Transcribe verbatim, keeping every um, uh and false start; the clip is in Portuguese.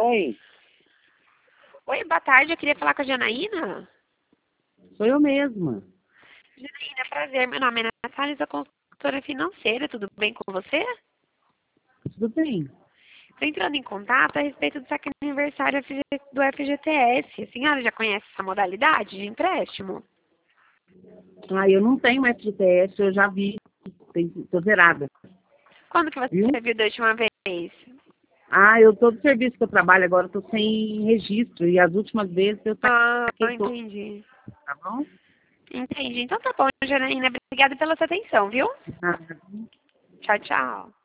Oi, Oi, boa tarde. Eu queria falar com a Janaína. sou eu mesma. Janaína, prazer. Meu nome é Natália, sou consultora financeira. Tudo bem com você? Tudo bem? Estou entrando em contato a respeito do saque aniversário do F G T S. A senhora já conhece essa modalidade de empréstimo? Ah, eu não tenho F G T S, eu já vi, estou zerada, Quando que viu? você viu da última vez? Ah, eu todo serviço que eu trabalho agora, estou sem registro, e as últimas vezes eu Ah, saquei todo, entendi. tá bom? Entendi. Então tá bom, Janaína. Obrigada pela sua atenção, viu? Nada. Tchau, tchau.